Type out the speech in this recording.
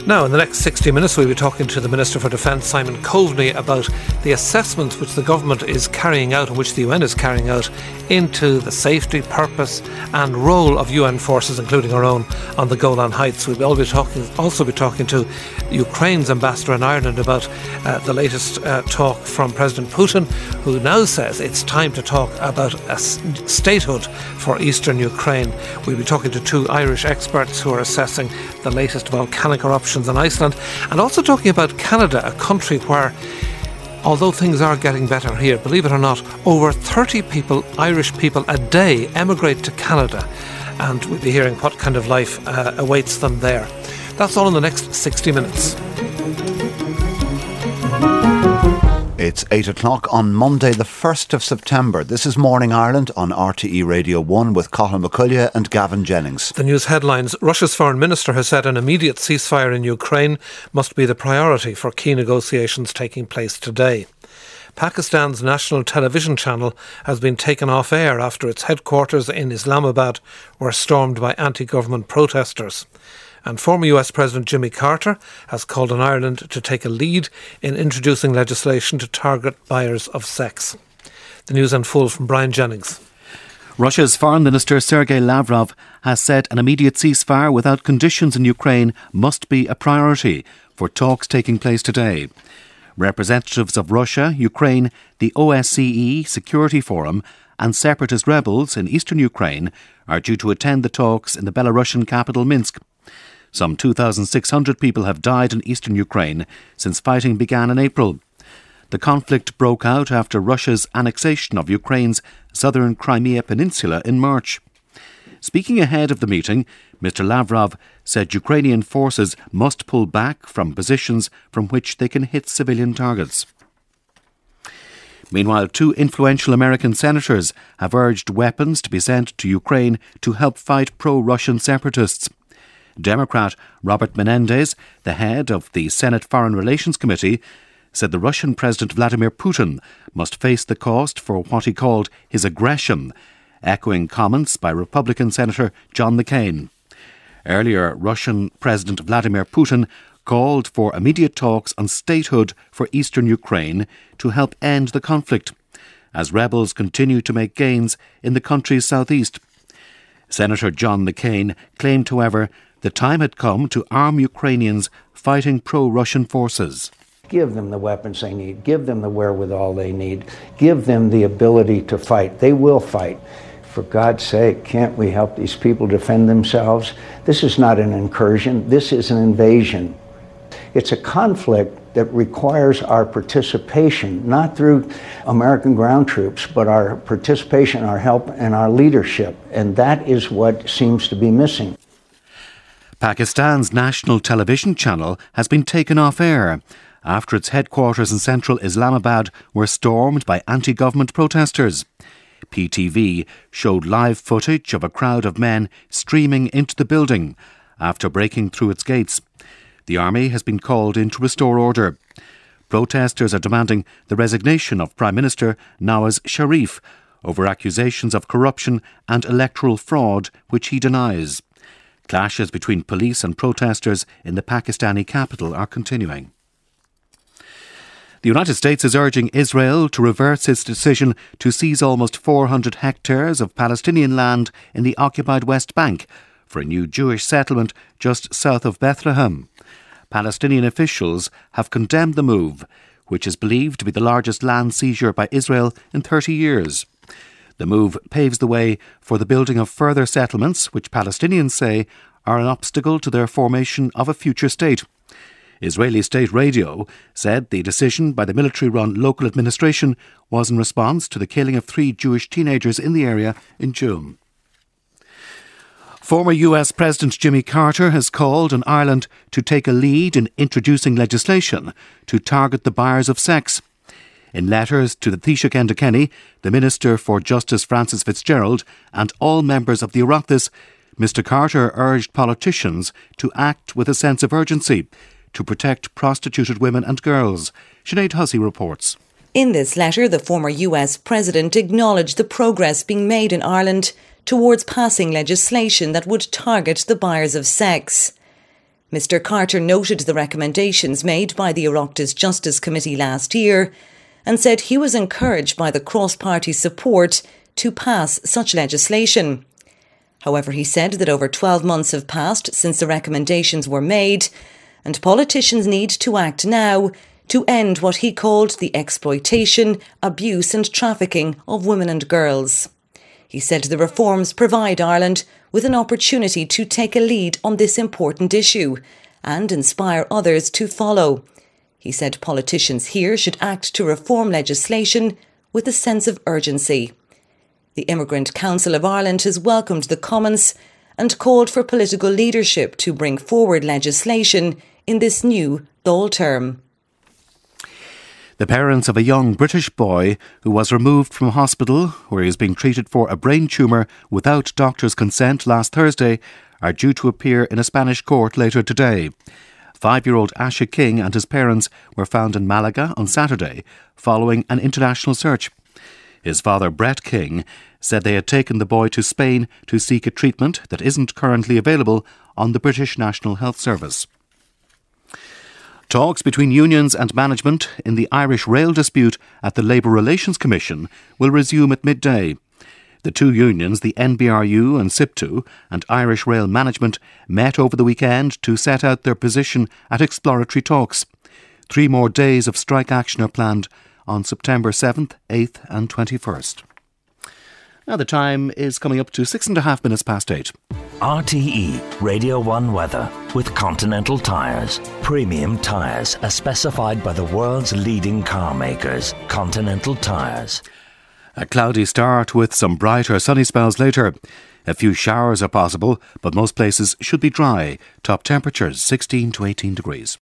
Now, in the next 60 minutes, we'll be talking to the Minister for Defence, Simon Coveney, about the assessment which the government is carrying out and which the UN is carrying out into the safety, purpose and role of UN forces, including our own, on the Golan Heights. We'll also be talking to Ukraine's ambassador in Ireland about the latest talk from President Putin, who now says it's time to talk about a statehood for eastern Ukraine. We'll be talking to two Irish experts who are assessing the latest volcanic eruptions in Iceland, and also talking about Canada, a country where, although things are getting better here, believe it or not, over 30 people, Irish people a day, emigrate to Canada, and we'll be hearing what kind of life awaits them there. That's all in the next 60 minutes. It's 8 o'clock on Monday the 1st of September. This is Morning Ireland on RTE Radio 1 with Colin McCullough and Gavin Jennings. The news headlines. Russia's foreign minister has said an immediate ceasefire in Ukraine must be the priority for key negotiations taking place today. Pakistan's national television channel has been taken off air after its headquarters in Islamabad were stormed by anti-government protesters. And former US President Jimmy Carter has called on Ireland to take a lead in introducing legislation to target buyers of sex. The news in full from Brian Jennings. Russia's Foreign Minister Sergei Lavrov has said an immediate ceasefire without conditions in Ukraine must be a priority for talks taking place today. Representatives of Russia, Ukraine, the OSCE Security Forum and separatist rebels in eastern Ukraine are due to attend the talks in the Belarusian capital Minsk. Some 2,600 people have died in eastern Ukraine since fighting began in April. The conflict broke out after Russia's annexation of Ukraine's southern Crimea peninsula in March. Speaking ahead of the meeting, Mr. Lavrov said Ukrainian forces must pull back from positions from which they can hit civilian targets. Meanwhile, two influential American senators have urged weapons to be sent to Ukraine to help fight pro-Russian separatists. Democrat Robert Menendez, the head of the Senate Foreign Relations Committee, said the Russian President Vladimir Putin must face the cost for what he called his aggression, echoing comments by Republican Senator John McCain. Earlier, Russian President Vladimir Putin called for immediate talks on statehood for eastern Ukraine to help end the conflict, as rebels continue to make gains in the country's southeast. Senator John McCain claimed, however, the time had come to arm Ukrainians fighting pro-Russian forces. Give them the weapons they need. Give them the wherewithal they need. Give them the ability to fight. They will fight. For God's sake, can't we help these people defend themselves? This is not an incursion. This is an invasion. It's a conflict that requires our participation, not through American ground troops, but our participation, our help, and our leadership. And that is what seems to be missing. Pakistan's national television channel has been taken off air after its headquarters in central Islamabad were stormed by anti-government protesters. PTV showed live footage of a crowd of men streaming into the building after breaking through its gates. The army has been called in to restore order. Protesters are demanding the resignation of Prime Minister Nawaz Sharif over accusations of corruption and electoral fraud, which he denies. Clashes between police and protesters in the Pakistani capital are continuing. The United States is urging Israel to reverse its decision to seize almost 400 hectares of Palestinian land in the occupied West Bank for a new Jewish settlement just south of Bethlehem. Palestinian officials have condemned the move, which is believed to be the largest land seizure by Israel in 30 years. The move paves the way for the building of further settlements, which Palestinians say are an obstacle to their formation of a future state. Israeli state radio said the decision by the military-run local administration was in response to the killing of 3 Jewish teenagers in the area in June. Former US President Jimmy Carter has called on Ireland to take a lead in introducing legislation to target the buyers of sex. In letters to the Taoiseach Enda Kenny, the Minister for Justice Francis Fitzgerald and all members of the Oireachtas, Mr Carter urged politicians to act with a sense of urgency to protect prostituted women and girls. Sinead Hussey reports. In this letter, the former US President acknowledged the progress being made in Ireland towards passing legislation that would target the buyers of sex. Mr Carter noted the recommendations made by the Oireachtas Justice Committee last year and said he was encouraged by the cross-party support to pass such legislation. However, he said that over 12 months have passed since the recommendations were made, and politicians need to act now to end what he called the exploitation, abuse and trafficking of women and girls. He said the reforms provide Ireland with an opportunity to take a lead on this important issue and inspire others to follow. He said politicians here should act to reform legislation with a sense of urgency. The Immigrant Council of Ireland has welcomed the comments and called for political leadership to bring forward legislation in this new Dáil term. The parents of a young British boy who was removed from hospital where he is being treated for a brain tumour without doctor's consent last Thursday are due to appear in a Spanish court later today. 5-year-old Asha King and his parents were found in Malaga on Saturday following an international search. His father, Brett King, said they had taken the boy to Spain to seek a treatment that isn't currently available on the British National Health Service. Talks between unions and management in the Irish rail dispute at the Labour Relations Commission will resume at midday. The two unions, the NBRU and SIPTU, and Irish Rail Management met over the weekend to set out their position at exploratory talks. 3 more days of strike action are planned on September 7th, 8th and 21st. Now the time is coming up to 6.5 minutes past 8. RTE Radio 1 weather with Continental Tires. Premium tyres as specified by the world's leading car makers. Continental Tires. A cloudy start with some brighter sunny spells later. A few showers are possible, but most places should be dry. Top temperatures 16 to 18 degrees.